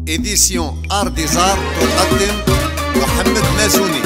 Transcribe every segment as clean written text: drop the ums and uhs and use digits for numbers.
إديسيون أرديزار تقدم محمد مازوني.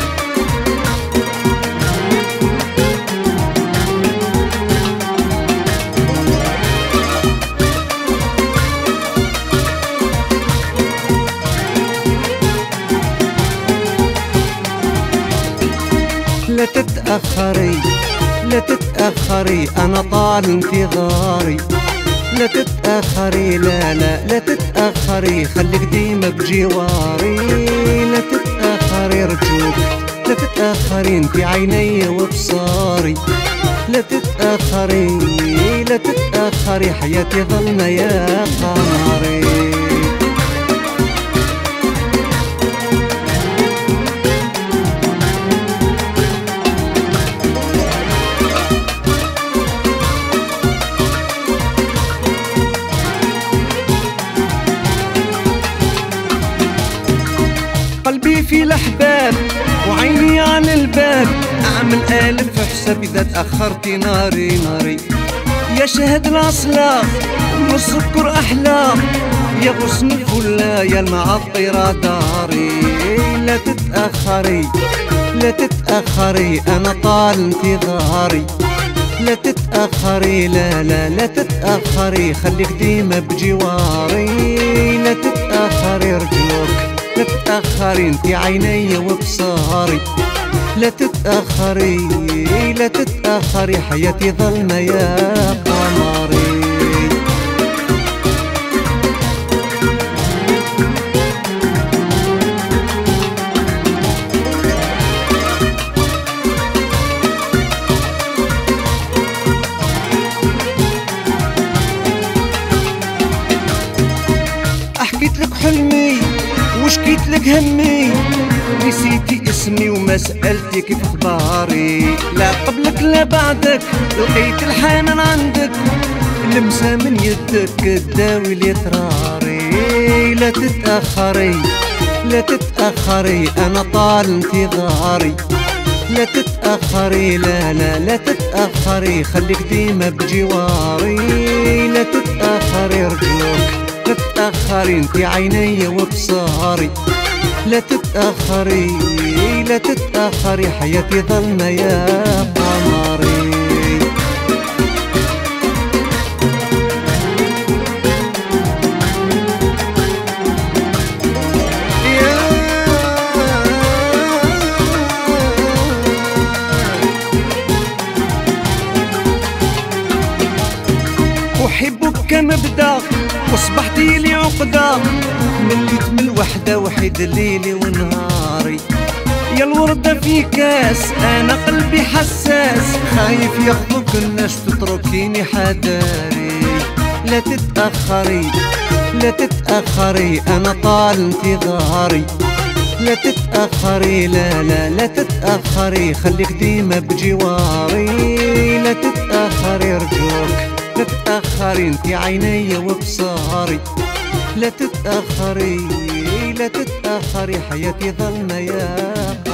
لا تتأخري لا تتأخري أنا طال انتظاري. لا تتأخري لا تتأخري خليك ديما بجواري. لا تتأخري رجوك لا تتأخري انتي عيني وبصاري. لا تتأخري حياتي ظلمة يا قمري. قلبي في الأحباب وعيني على الباب، أعمل ألف حساب إذا تأخرتي ناري ناري. يا شهد الأصلاح والسكر أحلى، يا غصن الفلا يا المعطرة داري. لا تتأخري لا تتأخري أنا طال انتظاري. لا تتأخري لا تتأخري خليك ديما بجواري. لا تتأخري رجوك لا تتأخري انتي عيني وبصاري. لا تتأخري حياتي ظلمة يا قمري. حكيت لك حلمي وشكيت لك همي، نسيتي اسمي وما سألتي كيف اخباري. لا قبلك لا بعدك لقيت الحنان عندك، لمسة من يدك تداوي لي اضراري. لا تتأخري أنا طال انتظاري. لا تتأخري لا تتأخري خليك ديما بجواري. لا تتأخري رجوك لا تتأخري انتي عيني وبصاري. لا تتأخري حياتي ظلمة يا قمري. أحبك كمبدأ وصبحتي لي عقدة، مليت من الوحدة وحيد ليلي ونهاري. يا الوردة في كاس أنا قلبي حساس، خايف ياخذوك الناس تتركيني حداري. لا تتأخري أنا طال انتظاري. لا تتأخري لا تتأخري خليك ديما بجواري. لا تتأخري رجوك لا تتأخري انتي عيني وبصاري. لا تتأخري حياتي ظلمة يا